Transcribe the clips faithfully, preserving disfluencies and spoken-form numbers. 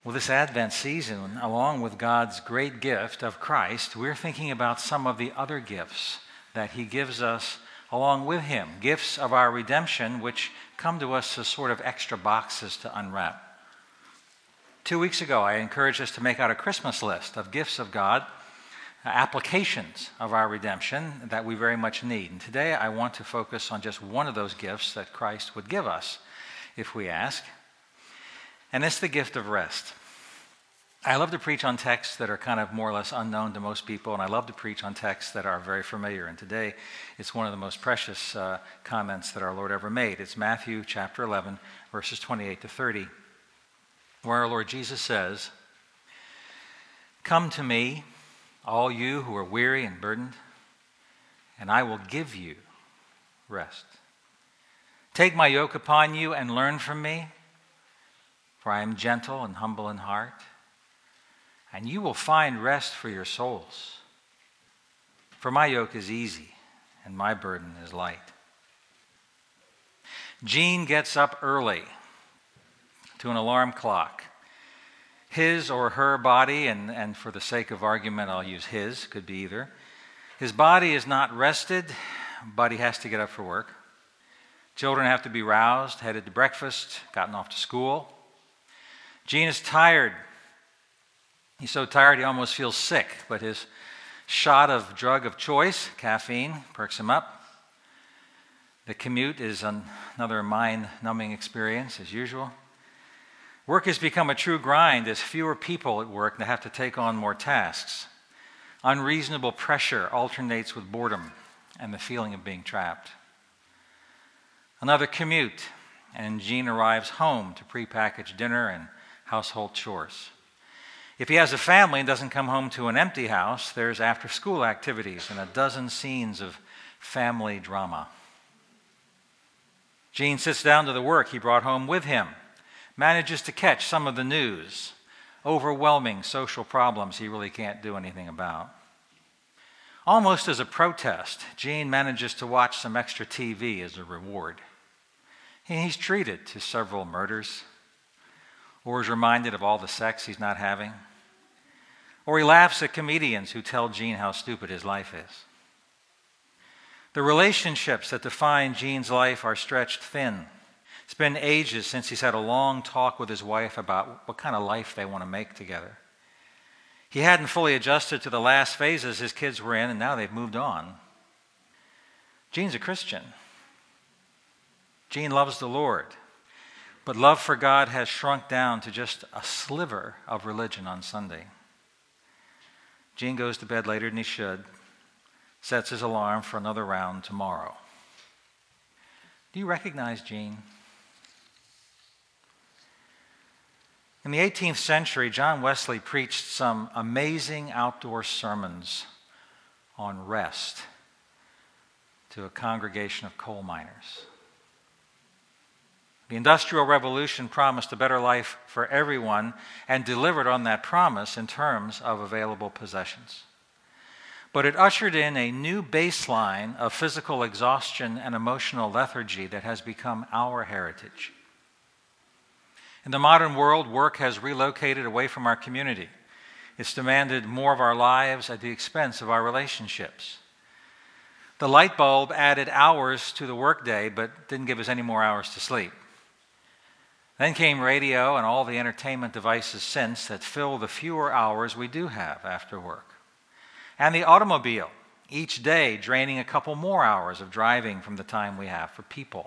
Well, this Advent season, along with God's great gift of Christ, we're thinking about some of the other gifts that He gives us along with Him, gifts of our redemption, which come to us as sort of extra boxes to unwrap. Two weeks ago, I encouraged us to make out a Christmas list of gifts of God, applications of our redemption that we very much need. And today, I want to focus on just one of those gifts that Christ would give us if we ask. And it's the gift of rest. I love to preach on texts that are kind of more or less unknown to most people, and I love to preach on texts that are very familiar. And today, it's one of the most precious uh, comments that our Lord ever made. It's Matthew chapter eleven, verses twenty-eight to thirty, where our Lord Jesus says, "Come to me, all you who are weary and burdened, and I will give you rest. Take my yoke upon you and learn from me, for I am gentle and humble in heart, and you will find rest for your souls. For my yoke is easy and my burden is light." Jean gets up early to an alarm clock. His or her body, and, and for the sake of argument, I'll use his, could be either. His body is not rested, but he has to get up for work. Children have to be roused, headed to breakfast, gotten off to school. Jean is tired. He's so tired he almost feels sick, but his shot of drug of choice, caffeine, perks him up. The commute is an, another mind-numbing experience, as usual. Work has become a true grind as fewer people at work and have to take on more tasks. Unreasonable pressure alternates with boredom and the feeling of being trapped. Another commute, and Jean arrives home to prepackaged dinner and household chores. If he has a family and doesn't come home to an empty house, there's after-school activities and a dozen scenes of family drama. Jean sits down to the work he brought home with him, manages to catch some of the news, overwhelming social problems he really can't do anything about. Almost as a protest, Jean manages to watch some extra T V as a reward. He's treated to several murders, or is reminded of all the sex he's not having, or he laughs at comedians who tell Jean how stupid his life is. The relationships that define Jean's life are stretched thin. It's been ages since he's had a long talk with his wife about what kind of life they want to make together. He hadn't fully adjusted to the last phases his kids were in, and now they've moved on. Jean's a Christian. Jean loves the Lord. But love for God has shrunk down to just a sliver of religion on Sunday. Jean goes to bed later than he should, sets his alarm for another round tomorrow. Do you recognize Jean? In the eighteenth century, John Wesley preached some amazing outdoor sermons on rest to a congregation of coal miners. The Industrial Revolution promised a better life for everyone and delivered on that promise in terms of available possessions. But it ushered in a new baseline of physical exhaustion and emotional lethargy that has become our heritage. In the modern world, work has relocated away from our community. It's demanded more of our lives at the expense of our relationships. The light bulb added hours to the workday, but didn't give us any more hours to sleep. Then came radio and all the entertainment devices since that fill the fewer hours we do have after work. And the automobile, each day draining a couple more hours of driving from the time we have for people.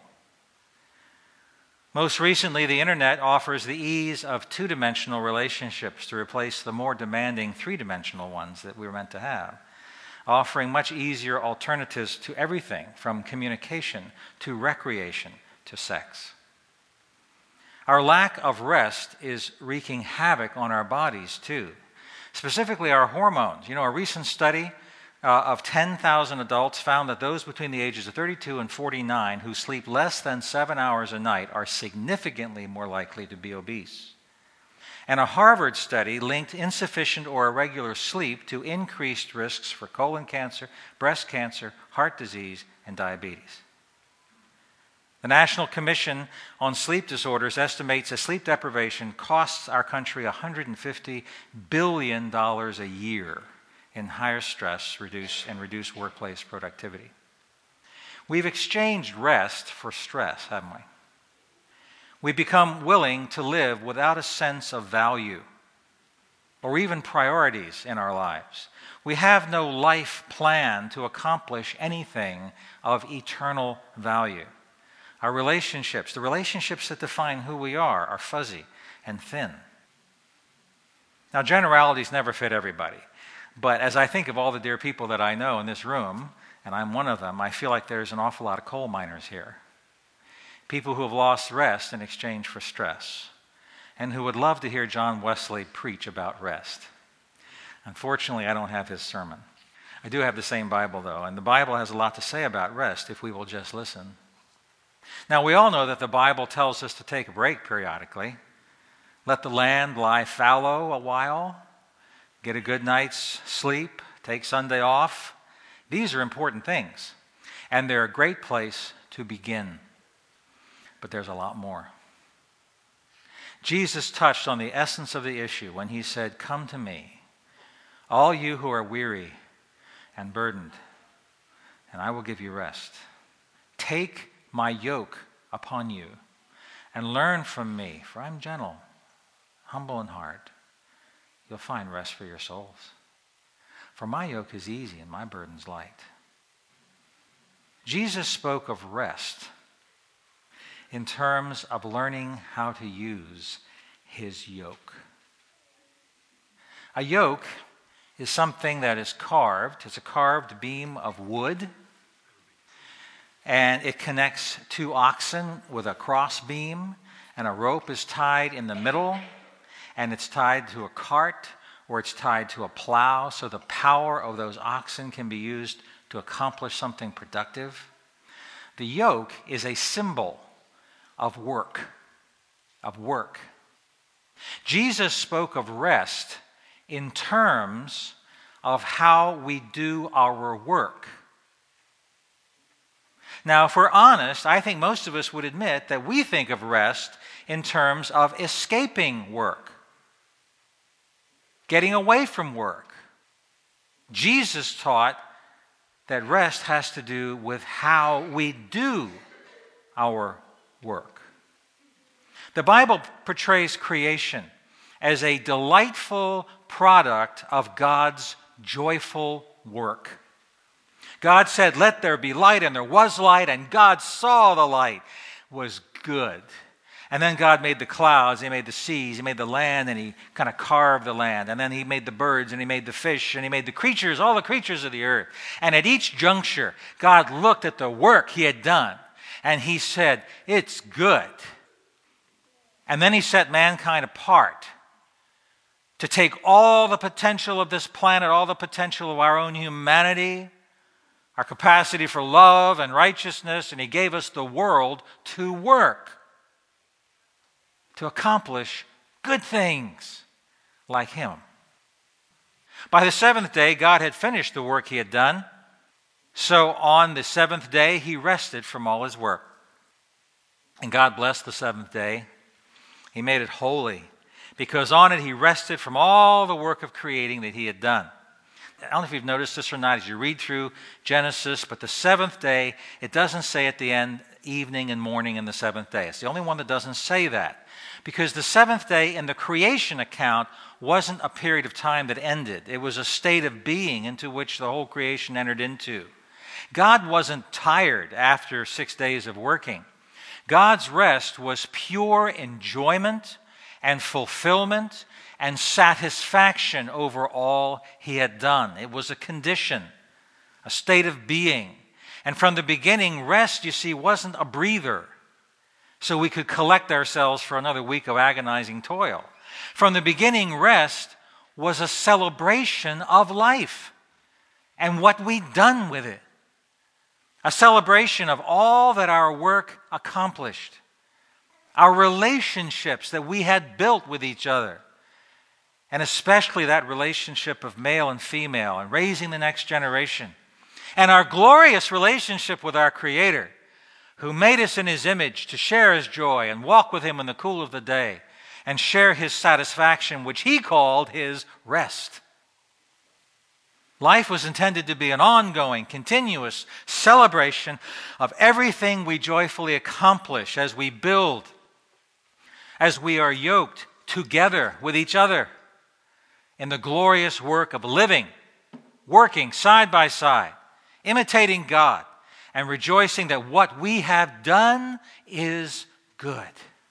Most recently, the internet offers the ease of two-dimensional relationships to replace the more demanding three-dimensional ones that we were meant to have, offering much easier alternatives to everything from communication to recreation to sex. Our lack of rest is wreaking havoc on our bodies, too. Specifically, our hormones. You know, a recent study uh, of ten thousand adults found that those between the ages of thirty-two and forty-nine who sleep less than seven hours a night are significantly more likely to be obese. And a Harvard study linked insufficient or irregular sleep to increased risks for colon cancer, breast cancer, heart disease, and diabetes. The National Commission on Sleep Disorders estimates that sleep deprivation costs our country one hundred fifty billion dollars a year in higher stress reduce, and reduced workplace productivity. We've exchanged rest for stress, haven't we? We've become willing to live without a sense of value or even priorities in our lives. We have no life plan to accomplish anything of eternal value. Our relationships, the relationships that define who we are, are fuzzy and thin. Now, generalities never fit everybody. But as I think of all the dear people that I know in this room, and I'm one of them, I feel like there's an awful lot of coal miners here. People who have lost rest in exchange for stress, and who would love to hear John Wesley preach about rest. Unfortunately, I don't have his sermon. I do have the same Bible, though, and the Bible has a lot to say about rest if we will just listen. Now, we all know that the Bible tells us to take a break periodically. Let the land lie fallow a while. Get a good night's sleep. Take Sunday off. These are important things, and they're a great place to begin. But there's a lot more. Jesus touched on the essence of the issue when he said, "Come to me, all you who are weary and burdened, and I will give you rest. Take my yoke upon you and learn from me, for I'm gentle, humble in heart. You'll find rest for your souls. For my yoke is easy and my burden's light." Jesus spoke of rest in terms of learning how to use his yoke. A yoke is something that is carved. It's a carved beam of wood, and it connects two oxen with a cross beam, and a rope is tied in the middle, and it's tied to a cart or it's tied to a plow, so the power of those oxen can be used to accomplish something productive. The yoke is a symbol of work, of work. Jesus spoke of rest in terms of how we do our work. Now, if we're honest, I think most of us would admit that we think of rest in terms of escaping work, getting away from work. Jesus taught that rest has to do with how we do our work. The Bible portrays creation as a delightful product of God's joyful work. God said, "Let there be light," and there was light, and God saw the light was good. And then God made the clouds, he made the seas, he made the land, and he kind of carved the land. And then he made the birds, and he made the fish, and he made the creatures, all the creatures of the earth. And at each juncture, God looked at the work he had done, and he said, "It's good." And then he set mankind apart to take all the potential of this planet, all the potential of our own humanity, our capacity for love and righteousness, and he gave us the world to work, to accomplish good things like him. By the seventh day, God had finished the work he had done. So on the seventh day, he rested from all his work. And God blessed the seventh day. He made it holy, because on it he rested from all the work of creating that he had done. I don't know if you've noticed this or not as you read through Genesis, but the seventh day, it doesn't say at the end, evening and morning in the seventh day. It's the only one that doesn't say that. Because the seventh day in the creation account wasn't a period of time that ended. It was a state of being into which the whole creation entered into. God wasn't tired after six days of working. God's rest was pure enjoyment and fulfillment and satisfaction over all he had done. It was a condition, a state of being. And from the beginning, rest, you see, wasn't a breather, so we could collect ourselves for another week of agonizing toil. From the beginning, rest was a celebration of life and what we'd done with it. A celebration of all that our work accomplished, our relationships that we had built with each other, and especially that relationship of male and female and raising the next generation, and our glorious relationship with our Creator, who made us in his image to share his joy and walk with him in the cool of the day and share his satisfaction, which he called his rest. Life was intended to be an ongoing, continuous celebration of everything we joyfully accomplish as we build, as we are yoked together with each other in the glorious work of living, working side by side, imitating God, and rejoicing that what we have done is good.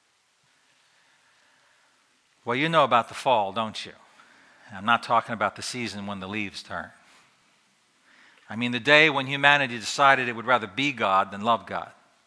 Well, you know about the fall, don't you? I'm not talking about the season when the leaves turn. I mean the day when humanity decided it would rather be God than love God.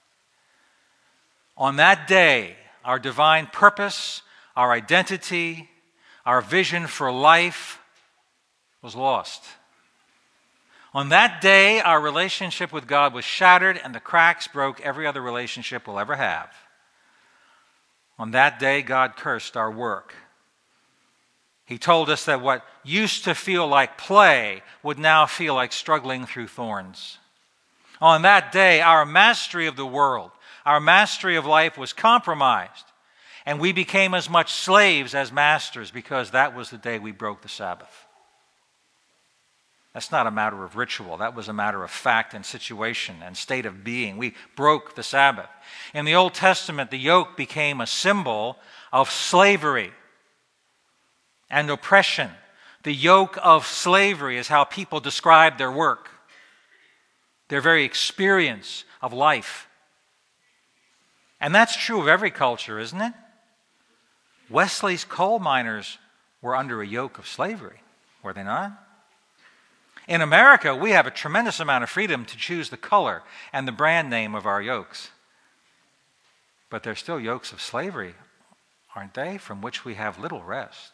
On that day, our divine purpose, our identity, our vision for life was lost. On that day, our relationship with God was shattered and the cracks broke every other relationship we'll ever have. On that day, God cursed our work. He told us that what used to feel like play would now feel like struggling through thorns. On that day, our mastery of the world, our mastery of life was compromised, and we became as much slaves as masters because that was the day we broke the Sabbath. That's not a matter of ritual. That was a matter of fact and situation and state of being. We broke the Sabbath. In the Old Testament, the yoke became a symbol of slavery and oppression. The yoke of slavery is how people describe their work, their very experience of life. And that's true of every culture, isn't it? Wesley's coal miners were under a yoke of slavery, were they not? In America, we have a tremendous amount of freedom to choose the color and the brand name of our yokes. But they're still yokes of slavery, aren't they, from which we have little rest.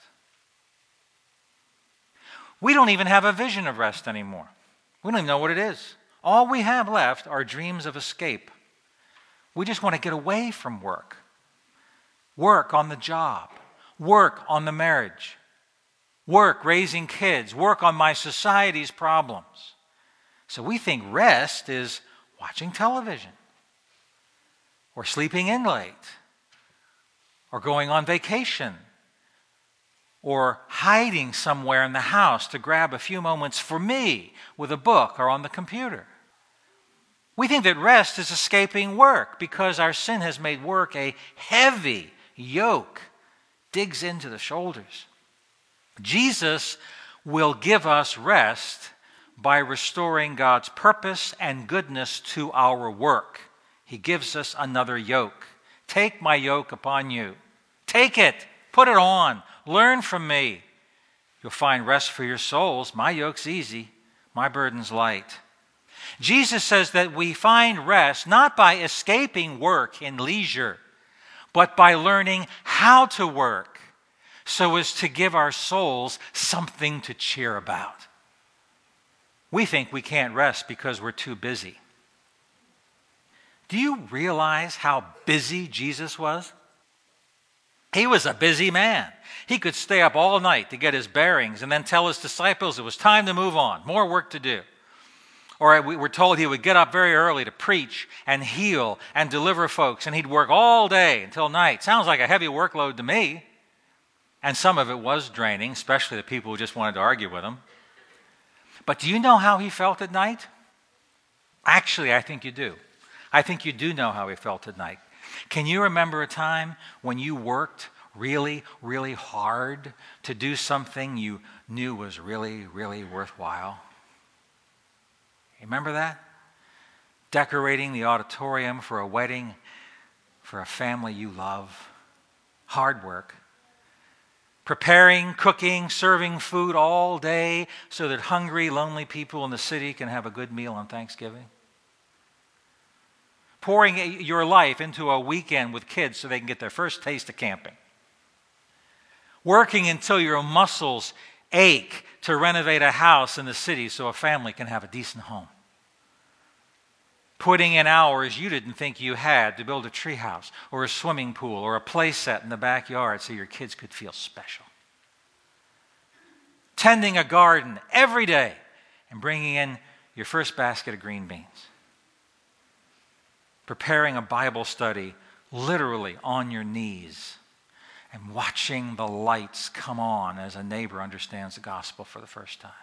We don't even have a vision of rest anymore. We don't even know what it is. All we have left are dreams of escape. We just want to get away from work. Work on the job. Work on the marriage. Work raising kids. Work on my society's problems. So we think rest is watching television, or sleeping in late, or going on vacation, or hiding somewhere in the house to grab a few moments for me with a book or on the computer. We think that rest is escaping work because our sin has made work a heavy yoke, digs into the shoulders. Jesus will give us rest by restoring God's purpose and goodness to our work. He gives us another yoke. Take my yoke upon you. Take it. Put it on. Learn from me. You'll find rest for your souls. My yoke's easy. My burden's light. Jesus says that we find rest not by escaping work in leisure, but by learning how to work so as to give our souls something to cheer about. We think we can't rest because we're too busy. Do you realize how busy Jesus was? He was a busy man. He could stay up all night to get his bearings and then tell his disciples it was time to move on, more work to do. Or we were told he would get up very early to preach and heal and deliver folks, and he'd work all day until night. Sounds like a heavy workload to me. And some of it was draining, especially the people who just wanted to argue with him. But do you know how he felt at night? Actually, I think you do. I think you do know how he felt at night. Can you remember a time when you worked really, really hard to do something you knew was really, really worthwhile? Remember that? Decorating the auditorium for a wedding for a family you love. Hard work. Preparing, cooking, serving food all day so that hungry, lonely people in the city can have a good meal on Thanksgiving. Pouring your life into a weekend with kids so they can get their first taste of camping. Working until your muscles ache to renovate a house in the city so a family can have a decent home. Putting in hours you didn't think you had to build a treehouse or a swimming pool or a play set in the backyard so your kids could feel special. Tending a garden every day and bringing in your first basket of green beans. preparing a Bible study literally on your knees and watching the lights come on as a neighbor understands the gospel for the first time.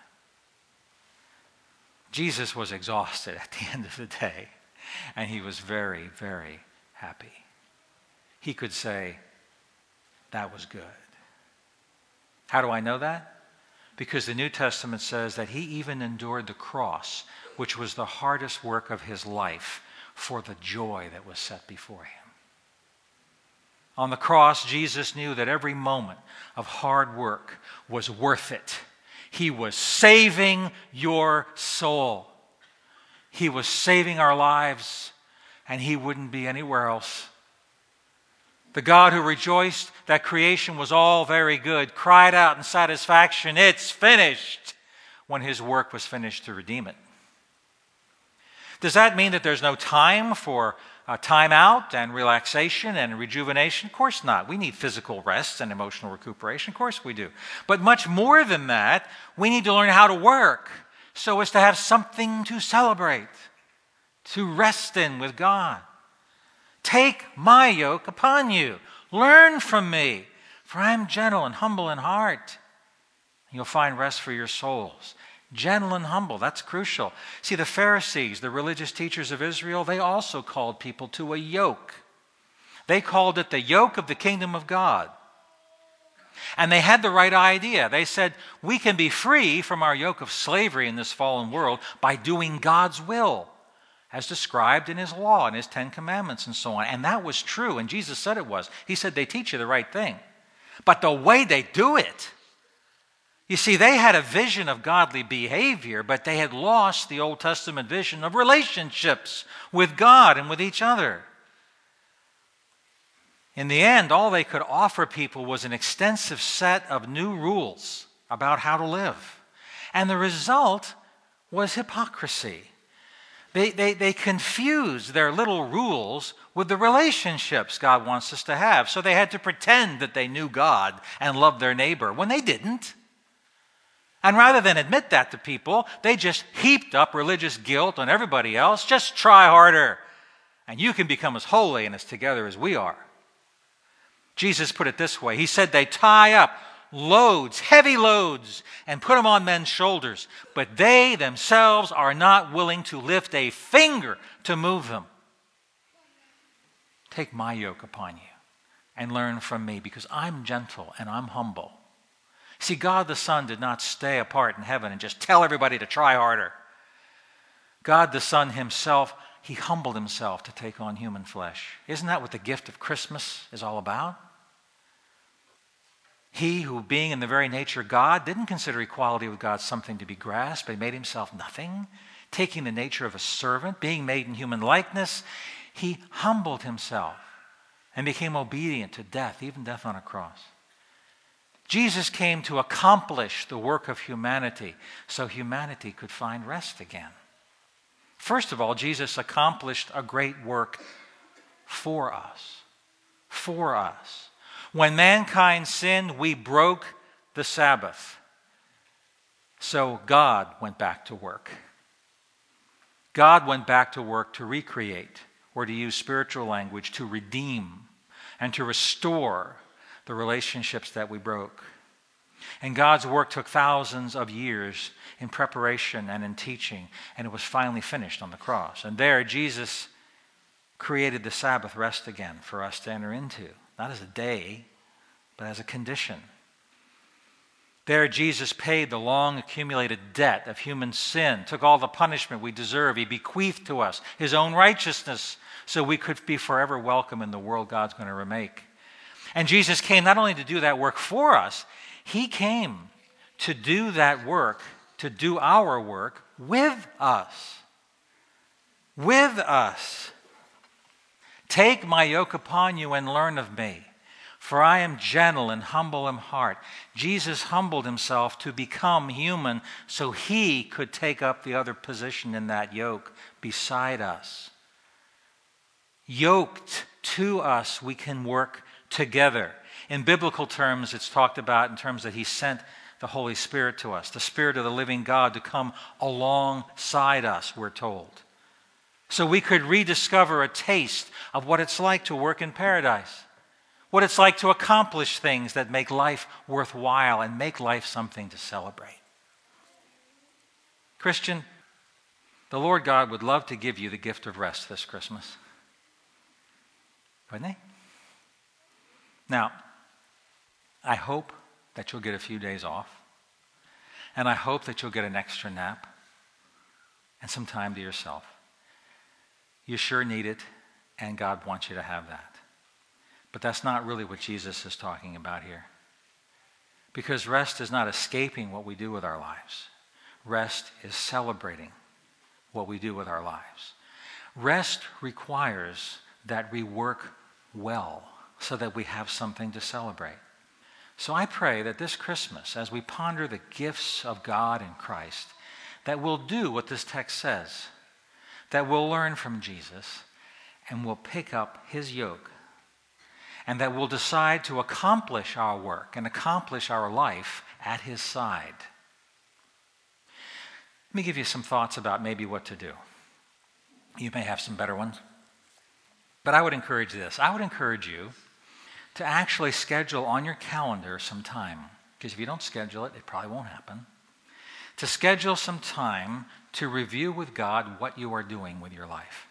Jesus was exhausted at the end of the day, and he was very, very happy. He could say, that was good. How do I know that? Because the New Testament says that he even endured the cross, which was the hardest work of his life, for the joy that was set before him. On the cross, Jesus knew that every moment of hard work was worth it. He was saving your soul. He was saving our lives, and he wouldn't be anywhere else. The God who rejoiced that creation was all very good cried out in satisfaction, "It's finished," when his work was finished to redeem it. Does that mean that there's no time for uh, time out and relaxation and rejuvenation? Of course not. We need physical rest and emotional recuperation. Of course we do. But much more than that, we need to learn how to work so as to have something to celebrate, to rest in with God. Take my yoke upon you. Learn from me, for I am gentle and humble in heart. You'll find rest for your souls. Gentle and humble, that's crucial. See, the Pharisees, the religious teachers of Israel, they also called people to a yoke. They called it the yoke of the kingdom of God. And they had the right idea. They said, we can be free from our yoke of slavery in this fallen world by doing God's will, as described in his law and his Ten Commandments and so on. And that was true, and Jesus said it was. He said they teach you the right thing. But the way they do it, you see, they had a vision of godly behavior, but they had lost the Old Testament vision of relationships with God and with each other. In the end, all they could offer people was an extensive set of new rules about how to live. And the result was hypocrisy. They, they, they confused their little rules with the relationships God wants us to have. So they had to pretend that they knew God and loved their neighbor when they didn't. And rather than admit that to people, they just heaped up religious guilt on everybody else. Just try harder, and you can become as holy and as together as we are. Jesus put it this way. He said they tie up loads, heavy loads, and put them on men's shoulders, but they themselves are not willing to lift a finger to move them. Take my yoke upon you and learn from me, because I'm gentle and I'm humble. See, God the Son did not stay apart in heaven and just tell everybody to try harder. God the Son himself, he humbled himself to take on human flesh. Isn't that what the gift of Christmas is all about? He who, being in the very nature God, didn't consider equality with God something to be grasped, but he made himself nothing, taking the nature of a servant, being made in human likeness. He humbled himself and became obedient to death, even death on a cross. Jesus came to accomplish the work of humanity so humanity could find rest again. First of all, Jesus accomplished a great work for us. For us. When mankind sinned, we broke the Sabbath. So God went back to work. God went back to work to recreate, or to use spiritual language, to redeem and to restore the relationships that we broke. And God's work took thousands of years in preparation and in teaching, and it was finally finished on the cross. And there, Jesus created the Sabbath rest again for us to enter into, not as a day, but as a condition. There, Jesus paid the long accumulated debt of human sin, took all the punishment we deserve. He bequeathed to us his own righteousness so we could be forever welcome in the world God's going to remake. And Jesus came not only to do that work for us, he came to do that work, to do our work with us. With us. Take my yoke upon you and learn of me, for I am gentle and humble in heart. Jesus humbled himself to become human so he could take up the other position in that yoke beside us. Yoked to us, we can work together. In biblical terms, it's talked about in terms that he sent the Holy Spirit to us, the Spirit of the living God to come alongside us, we're told. so we could rediscover a taste of what it's like to work in paradise, what it's like to accomplish things that make life worthwhile and make life something to celebrate. Christian, the Lord God would love to give you the gift of rest this Christmas. Wouldn't he? Now, I hope that you'll get a few days off, and I hope that you'll get an extra nap and some time to yourself. You sure need it, and God wants you to have that. But that's not really what Jesus is talking about here. Because rest is not escaping what we do with our lives. Rest is celebrating what we do with our lives. Rest requires that we work well so that we have something to celebrate. So I pray that this Christmas, as we ponder the gifts of God in Christ, that we'll do what this text says, that we'll learn from Jesus, and we'll pick up his yoke, and that we'll decide to accomplish our work and accomplish our life at his side. Let me give you some thoughts about maybe what to do. You may have some better ones. But I would encourage this. I would encourage you to actually schedule on your calendar some time, because if you don't schedule it, it probably won't happen, to schedule some time to review with God what you are doing with your life.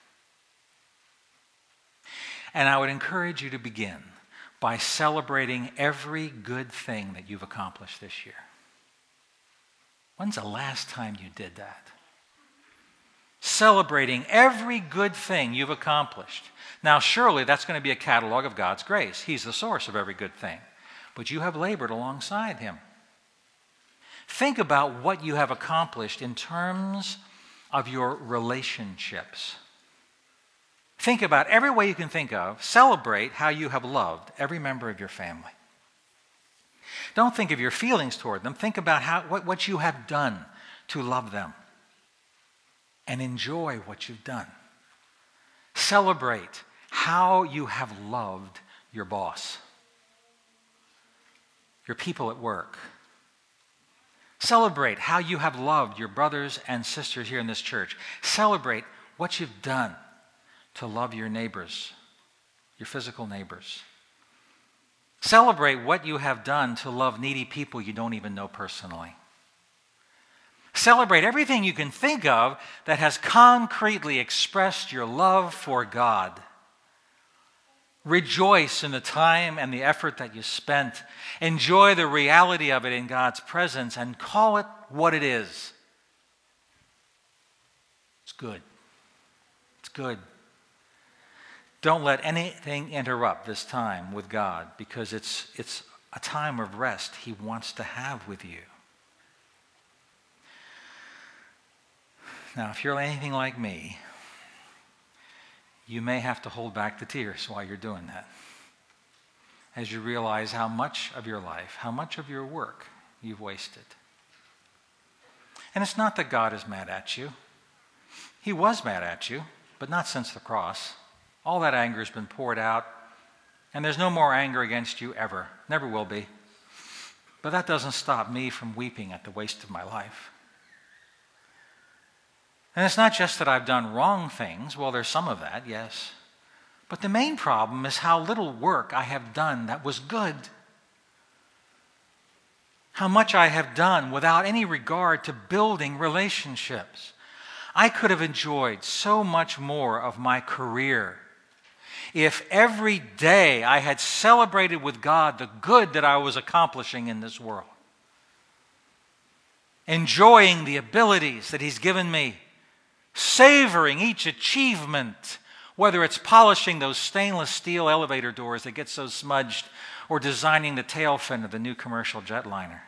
And I would encourage you to begin by celebrating every good thing that you've accomplished this year. When's the last time you did that? Celebrating every good thing you've accomplished. Now, surely that's going to be a catalog of God's grace. He's the source of every good thing. But you have labored alongside him. Think about what you have accomplished in terms of your relationships. Think about every way you can think of. Celebrate how you have loved every member of your family. Don't think of your feelings toward them. Think about how, what, what you have done to love them. And enjoy what you've done. Celebrate how you have loved your boss, your people at work. Celebrate how you have loved your brothers and sisters here in this church. Celebrate what you've done to love your neighbors, your physical neighbors. Celebrate what you have done to love needy people you don't even know personally. Celebrate everything you can think of that has concretely expressed your love for God. Rejoice in the time and the effort that you spent. Enjoy the reality of it in God's presence and call it what it is. It's good. It's good. Don't let anything interrupt this time with God, because it's, it's a time of rest he wants to have with you. Now, if you're anything like me, you may have to hold back the tears while you're doing that, as you realize how much of your life, how much of your work you've wasted. And it's not that God is mad at you. He was mad at you, but not since the cross. All that anger has been poured out, and there's no more anger against you ever. Never will be. But that doesn't stop me from weeping at the waste of my life. And it's not just that I've done wrong things. Well, there's some of that, yes. But the main problem is how little work I have done that was good. How much I have done without any regard to building relationships. I could have enjoyed so much more of my career if every day I had celebrated with God the good that I was accomplishing in this world. Enjoying the abilities that he's given me. Savoring each achievement, whether it's polishing those stainless steel elevator doors that get so smudged or designing the tail fin of the new commercial jetliner.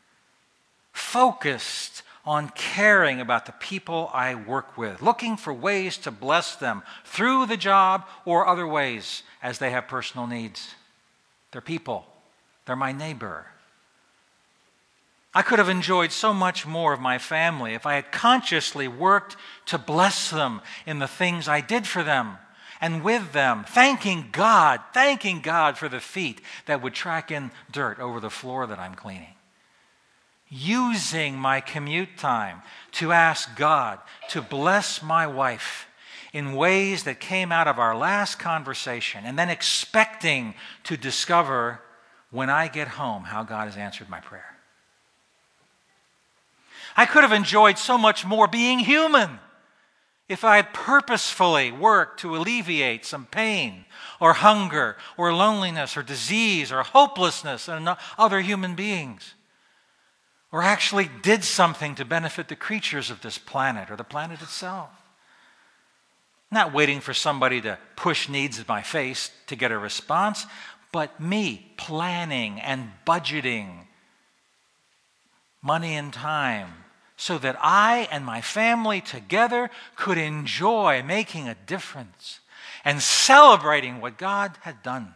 Focused on caring about the people I work with, looking for ways to bless them through the job or other ways as they have personal needs. They're people. They're my neighbor. I could have enjoyed so much more of my family if I had consciously worked to bless them in the things I did for them and with them, thanking God, thanking God for the feet that would track in dirt over the floor that I'm cleaning. Using my commute time to ask God to bless my wife in ways that came out of our last conversation, and then expecting to discover when I get home how God has answered my prayer. I could have enjoyed so much more being human if I had purposefully worked to alleviate some pain or hunger or loneliness or disease or hopelessness in other human beings, or actually did something to benefit the creatures of this planet or the planet itself. Not waiting for somebody to push needs in my face to get a response, but me planning and budgeting money and time so that I and my family together could enjoy making a difference and celebrating what God had done.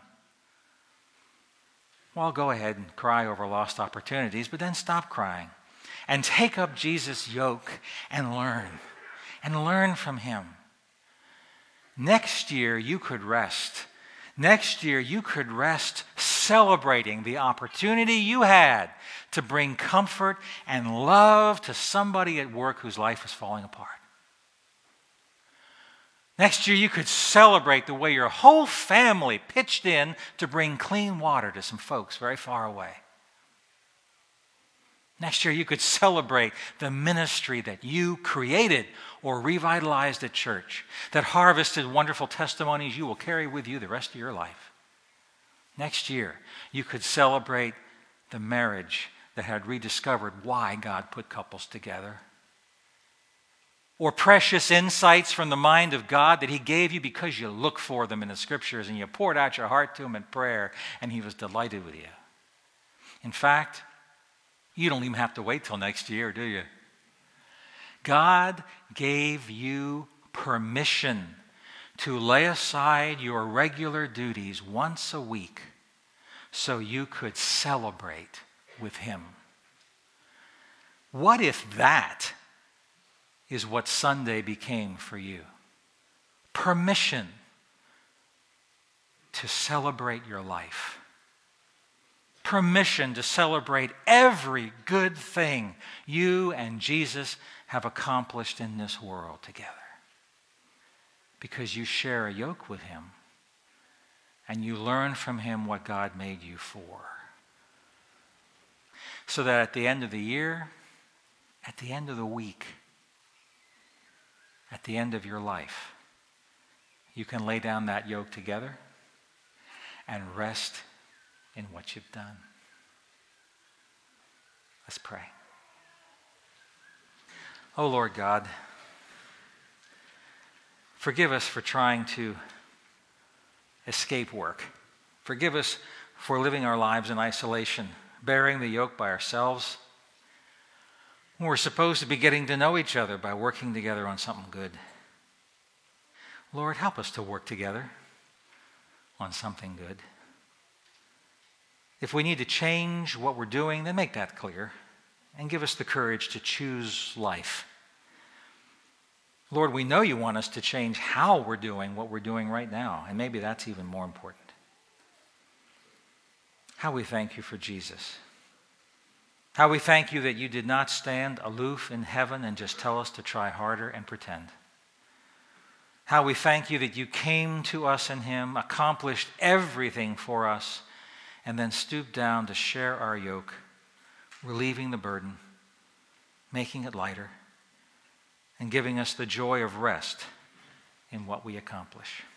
Well, go ahead and cry over lost opportunities, but then stop crying and take up Jesus' yoke and learn, and learn from him. Next year, you could rest. Next year, you could rest celebrating the opportunity you had to bring comfort and love to somebody at work whose life is falling apart. Next year, you could celebrate the way your whole family pitched in to bring clean water to some folks very far away. Next year, you could celebrate the ministry that you created or revitalized at church, that harvested wonderful testimonies you will carry with you the rest of your life. Next year, you could celebrate the marriage that had rediscovered why God put couples together, or precious insights from the mind of God that he gave you because you looked for them in the scriptures and you poured out your heart to him in prayer and he was delighted with you. In fact, you don't even have to wait till next year, do you? God gave you permission to lay aside your regular duties once a week so you could celebrate with him. What if that is what Sunday became for you? Permission to celebrate your life. Permission to celebrate every good thing you and Jesus have accomplished in this world together. Because you share a yoke with him and you learn from him what God made you for. So that at the end of the year, at the end of the week, at the end of your life, you can lay down that yoke together and rest in what you've done. Let's pray. Oh Lord God, forgive us for trying to escape work. Forgive us for living our lives in isolation, bearing the yoke by ourselves. We're supposed to be getting to know each other by working together on something good. Lord, help us to work together on something good. If we need to change what we're doing, then make that clear and give us the courage to choose life. Lord, we know you want us to change how we're doing what we're doing right now, and maybe that's even more important. How we thank you for Jesus. How we thank you that you did not stand aloof in heaven and just tell us to try harder and pretend. How we thank you that you came to us in him, accomplished everything for us, and then stooped down to share our yoke, relieving the burden, making it lighter, and giving us the joy of rest in what we accomplish.